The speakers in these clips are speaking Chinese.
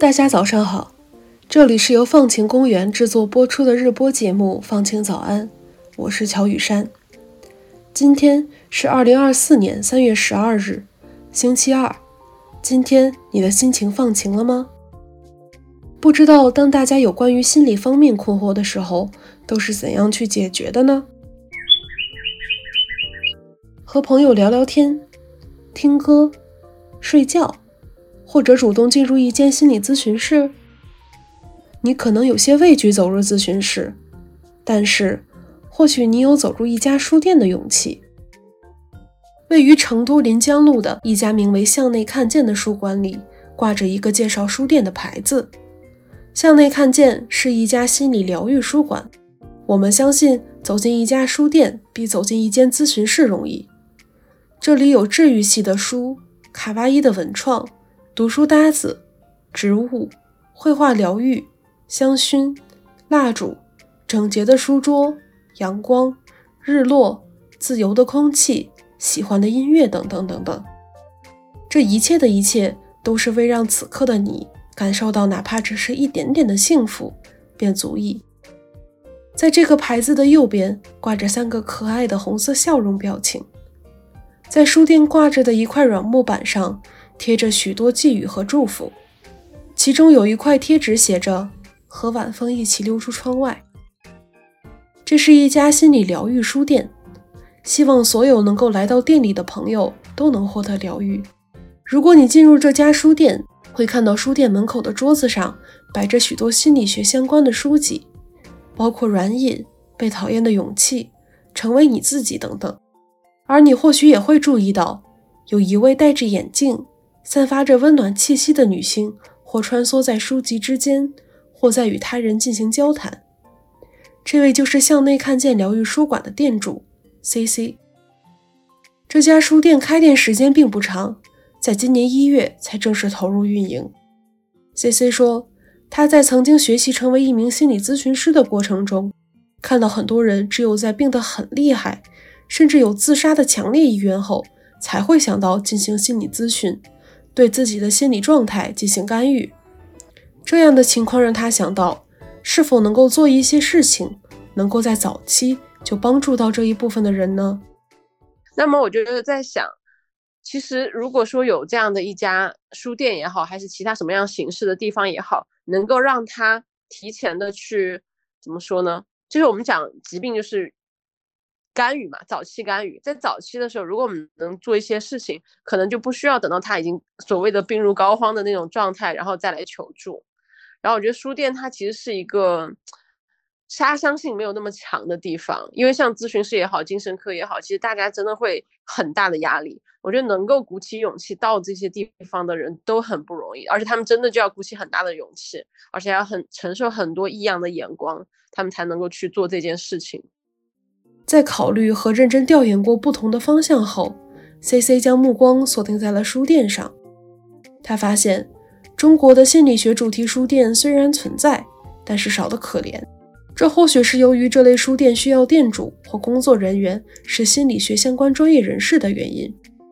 大家早上好，这里是由放晴公园制作播出的日播节目放晴早安，我是乔雨山。今天是2024年3月12日，星期二。今天你的心情放晴了吗？不知道当大家有关于心理方面困惑的时候，都是怎样去解决的呢？和朋友聊聊天，听歌，睡觉，或者主动进入一间心理咨询室。你可能有些畏惧走入咨询室，但是或许你有走入一家书店的勇气。位于成都临江路的一家名为向内看见的书馆里，挂着一个介绍书店的牌子。向内看见是一家心理疗愈书馆，我们相信走进一家书店比走进一间咨询室容易。这里有治愈系的书，卡哇伊的文创，读书搭子，植物，绘画疗愈，香薰，蜡烛，整洁的书桌，阳光，日落，自由的空气，喜欢的音乐等等等等。这一切的一切都是为让此刻的你感受到哪怕只是一点点的幸福便足矣。在这个牌子的右边挂着3个可爱的红色笑容表情。在书店挂着的一块软木板上贴着许多寄语和祝福，其中有一块贴纸写着和晚风一起溜出窗外。这是一家心理疗愈书店，希望所有能够来到店里的朋友都能获得疗愈。如果你进入这家书店，会看到书店门口的桌子上摆着许多心理学相关的书籍，包括软饮、被讨厌的勇气、成为你自己等等。而你或许也会注意到，有一位戴着眼镜、散发着温暖气息的女性，或穿梭在书籍之间，或在与他人进行交谈。这位就是向内看见疗愈书馆的店主 CC。 这家书店开店时间并不长，在今年1月才正式投入运营。 CC 说，他在曾经学习成为一名心理咨询师的过程中，看到很多人只有在病得很厉害，甚至有自杀的强烈意愿后，才会想到进行心理咨询，对自己的心理状态进行干预。这样的情况让他想到，是否能够做一些事情，能够在早期就帮助到这一部分的人呢？ 那么我就在想，其实如果说有这样的一家书店也好，还是其他什么样形式的地方也好，能够让他提前的去怎么说呢，就是我们讲疾病就是干预嘛，早期干预。在早期的时候，如果我们能做一些事情，可能就不需要等到他已经所谓的病入膏肓的那种状态，然后再来求助。然后我觉得书店它其实是一个杀伤性没有那么强的地方，因为像咨询师也好，精神科也好，其实大家真的会很大的压力。我觉得能够鼓起勇气到这些地方的人都很不容易，而且他们真的就要鼓起很大的勇气，而且要承受很多异样的眼光，他们才能够去做这件事情。 在考虑和认真调研过不同的方向后， CC 将目光锁定在了书店上。他发现中国的心理学主题书店虽然存在，但是少得可怜。这或许是由于这类书店需要店主或工作人员是心理学相关专业人士的原因。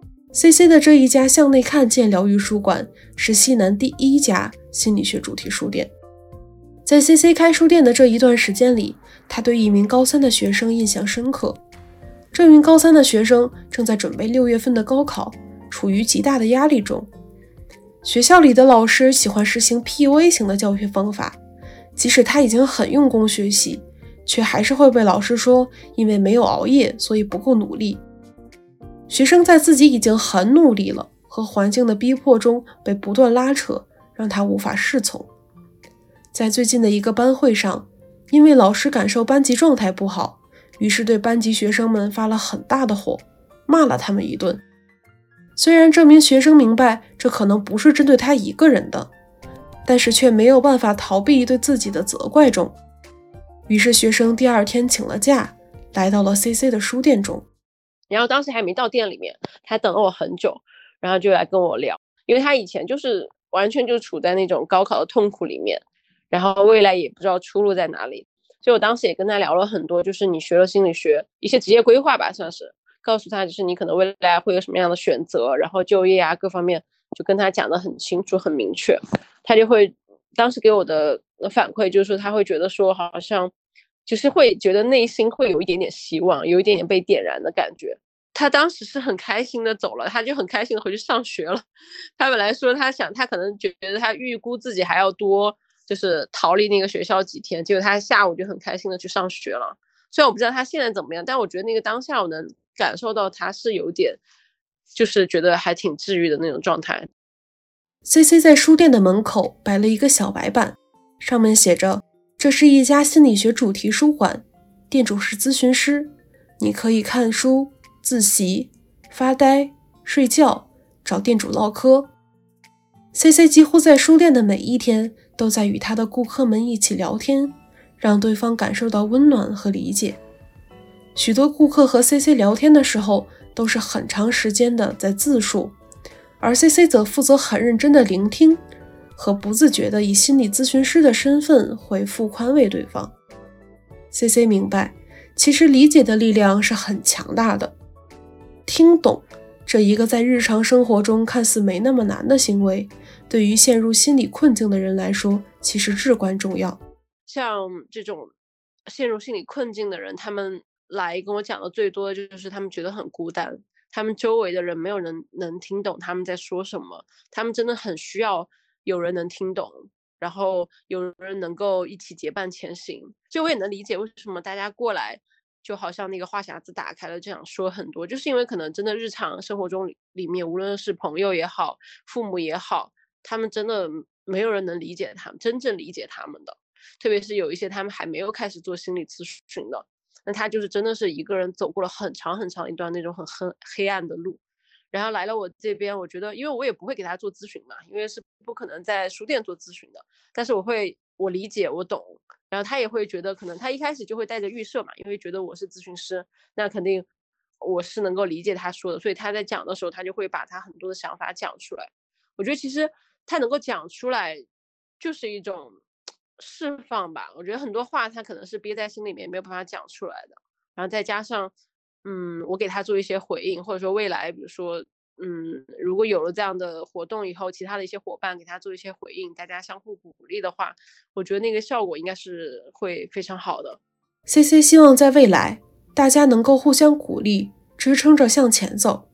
CC 的这一家向内看见疗愈书馆是西南第1家心理学主题书店。在 CC 开书店的这一段时间里，他对一名高3的学生印象深刻。这名高3的学生正在准备6月份的高考，处于极大的压力中。学校里的老师喜欢实行 PUA 型的教学方法，即使他已经很用功学习，却还是会被老师说因为没有熬夜，所以不够努力。学生在自己已经很努力了，和环境的逼迫中被不断拉扯，让他无法适从。在最近的一个班会上，因为老师感受班级状态不好，于是对班级学生们发了很大的火，骂了他们一顿。虽然这名学生明白这可能不是针对他一个人的，但是却没有办法逃避对自己的责怪中。于是学生第2天请了假，来到了 CC 的书店中。 然后当时还没到店里面，他等了我很久，然后就来跟我聊，因为他以前就是完全就处在那种高考的痛苦里面，然后未来也不知道出路在哪里。所以我当时也跟他聊了很多，就是你学了心理学一些职业规划吧，算是告诉他就是你可能未来会有什么样的选择，然后就业啊各方面就跟他讲得很清楚很明确。他就会当时给我的反馈就是说，他会觉得说好像就是会觉得内心会有一点点希望，有一点点被点燃的感觉。他当时是很开心的走了，他就很开心的回去上学了。他本来说他可能觉得他预估自己还要多就是逃离那个学校几天，结果他下午就很开心的去上学了。虽然我不知道他现在怎么样，但我觉得那个当下我能感受到他是有点就是觉得还挺治愈的那种状态。 CC 在书店的门口摆了一个小白板，上面写着这是一家心理学主题书馆，店主是咨询师，你可以看书、自习、发呆、睡觉、找店主唠嗑。CC 几乎在书店的每一天都在与他的顾客们一起聊天，让对方感受到温暖和理解。许多顾客和 CC 聊天的时候都是很长时间的在自述，而 CC 则负责很认真的聆听和不自觉地以心理咨询师的身份回复宽慰对方。 CC 明白，其实理解的力量是很强大的。听懂这一个在日常生活中看似没那么难的行为，对于陷入心理困境的人来说其实至关重要。 像这种陷入心理困境的人，他们来跟我讲的最多的就是他们觉得很孤单，他们周围的人没有人能听懂他们在说什么，他们真的很需要有人能听懂，然后有人能够一起结伴前行。就我也能理解为什么大家过来就好像那个话匣子打开了这样说很多，就是因为可能真的日常生活中里面无论是朋友也好，父母也好，他们真的没有人能理解他们，真正理解他们的。特别是有一些他们还没有开始做心理咨询的，那他就是真的是一个人走过了很长很长一段那种很黑暗的路，然后来了我这边。我觉得因为我也不会给他做咨询嘛，因为是不可能在书店做咨询的，但是我理解我懂，然后他也会觉得可能他一开始就会带着预设嘛，因为觉得我是咨询师，那肯定我是能够理解他说的，所以他在讲的时候他就会把他很多的想法讲出来。我觉得其实他能够讲出来就是一种释放吧，我觉得很多话他可能是憋在心里面没有办法讲出来的，然后再加上我给他做一些回应，或者说未来比如说如果有了这样的活动以后，其他的一些伙伴给他做一些回应，大家相互鼓励的话，我觉得那个效果应该是会非常好的。 CC 希望在未来大家能够互相鼓励，支撑着向前走。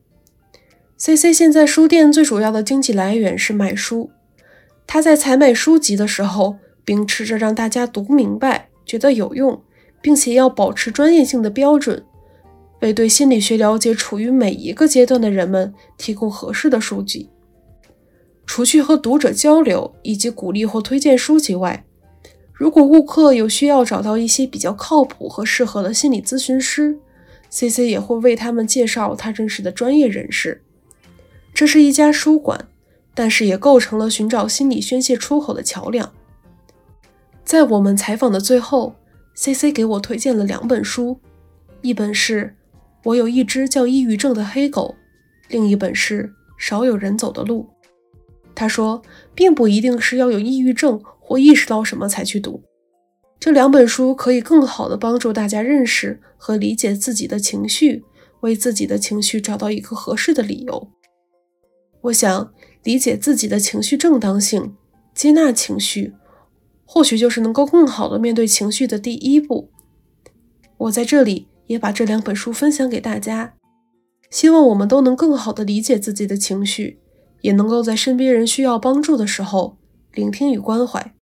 CC 现在书店最主要的经济来源是卖书，他在采买书籍的时候秉持着让大家读明白，觉得有用，并且要保持专业性的标准，为对心理学了解处于每一个阶段的人们提供合适的书籍。除去和读者交流以及鼓励或推荐书籍外，如果顾客有需要找到一些比较靠谱和适合的心理咨询师， CC 也会为他们介绍他认识的专业人士。这是一家书馆，但是也构成了寻找心理宣泄出口的桥梁。在我们采访的最后， CC 给我推荐了2本书，一本是我有一只叫抑郁症的黑狗，另一本是少有人走的路。他说并不一定是要有抑郁症或意识到什么才去读，这2本书可以更好地帮助大家认识和理解自己的情绪，为自己的情绪找到一个合适的理由。我想理解自己的情绪正当性，接纳情绪，或许就是能够更好地面对情绪的第一步。我在这里也把这2本书分享给大家，希望我们都能更好地理解自己的情绪，也能够在身边人需要帮助的时候聆听与关怀。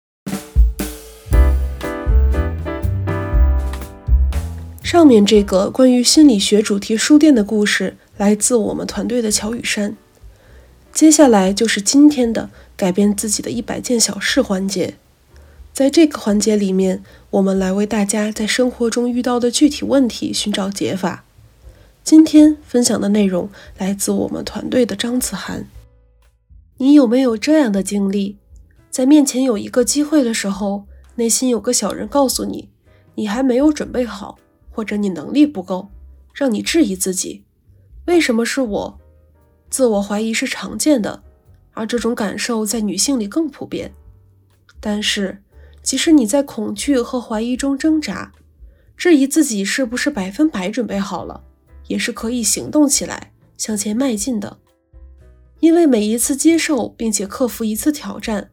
上面这个关于心理学主题书店的故事来自我们团队的乔雨山。接下来就是今天的改变自己的100件小事环节。在这个环节里面，我们来为大家在生活中遇到的具体问题寻找解法。今天分享的内容来自我们团队的张子涵。你有没有这样的经历？在面前有一个机会的时候，内心有个小人告诉你，你还没有准备好，或者你能力不够，让你质疑自己。为什么是我？自我怀疑是常见的，而这种感受在女性里更普遍。但是，即使你在恐惧和怀疑中挣扎，质疑自己是不是100%准备好了，也是可以行动起来，向前迈进的。因为每一次接受并且克服一次挑战，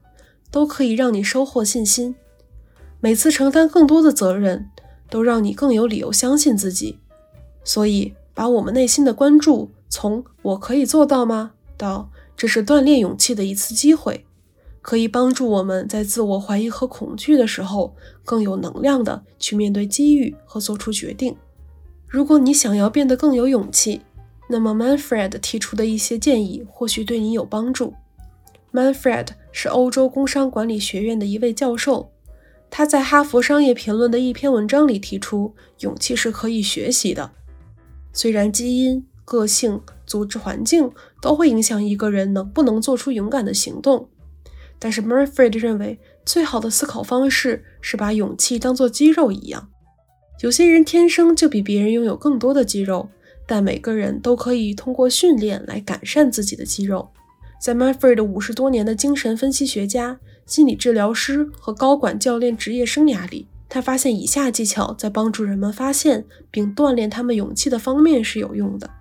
都可以让你收获信心。每次承担更多的责任，都让你更有理由相信自己。所以，把我们内心的关注从我可以做到吗到这是锻炼勇气的一次机会，可以帮助我们在自我怀疑和恐惧的时候更有能量的去面对机遇和做出决定。如果你想要变得更有勇气，那么 Manfred 提出的一些建议或许对你有帮助。Manfred 是欧洲工商管理学院的一位教授，他在哈佛商业评论的一篇文章里提出，勇气是可以学习的。虽然基因、个性、组织环境都会影响一个人能不能做出勇敢的行动，但是 Manfred 认为最好的思考方式是把勇气当作肌肉一样。有些人天生就比别人拥有更多的肌肉，但每个人都可以通过训练来改善自己的肌肉。在 Manfred 50多年的精神分析学家、心理治疗师和高管教练职业生涯里，他发现以下技巧在帮助人们发现并锻炼他们勇气的方面是有用的。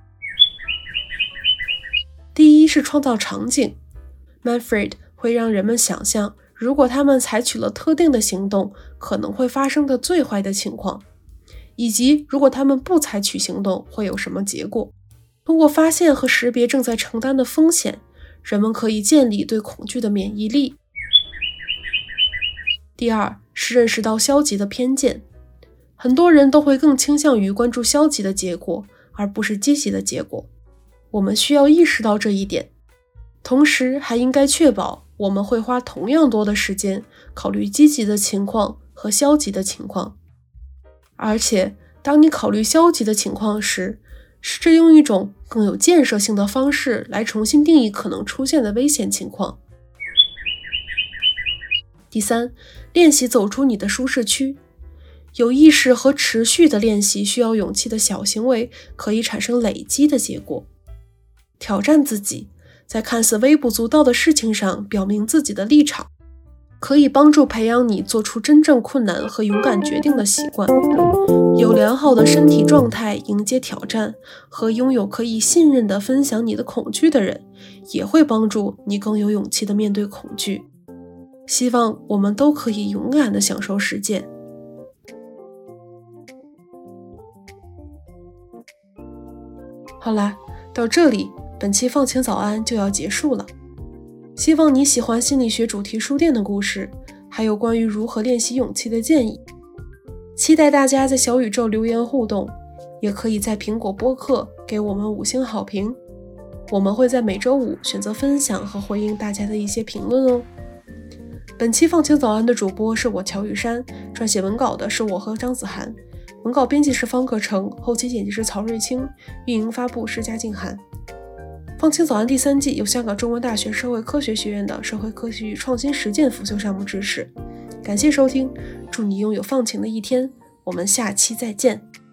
第一是创造场景。 Manfred 会让人们想象，如果他们采取了特定的行动，可能会发生的最坏的情况，以及如果他们不采取行动会有什么结果。通过发现和识别正在承担的风险，人们可以建立对恐惧的免疫力。第二是认识到消极的偏见。很多人都会更倾向于关注消极的结果，而不是积极的结果。我们需要意识到这一点，同时还应该确保我们会花同样多的时间考虑积极的情况和消极的情况。而且，当你考虑消极的情况时，试着用一种更有建设性的方式来重新定义可能出现的危险情况。第三，练习走出你的舒适区。有意识和持续的练习需要勇气的小行为可以产生累积的结果。挑战自己，在看似微不足道的事情上表明自己的立场，可以帮助培养你做出真正困难和勇敢决定的习惯。有良好的身体状态迎接挑战，和拥有可以信任的分享你的恐惧的人，也会帮助你更有勇气地面对恐惧。希望我们都可以勇敢地享受实践。好啦，到这里，本期放晴早安就要结束了。希望你喜欢心理学主题书店的故事，还有关于如何练习勇气的建议。期待大家在小宇宙留言互动，也可以在苹果播客给我们5星好评。我们会在每周5选择分享和回应大家的一些评论哦。本期放晴早安的主播是我乔雨珊，撰写文稿的是我和张子涵，文稿编辑是方可成，后期剪辑是曹瑞清，运营发布是嘉静涵。放晴早安第3季由香港中文大学社会科学学院的社会科学与创新实践辅修项目支持。感谢收听，祝你拥有放晴的一天，我们下期再见。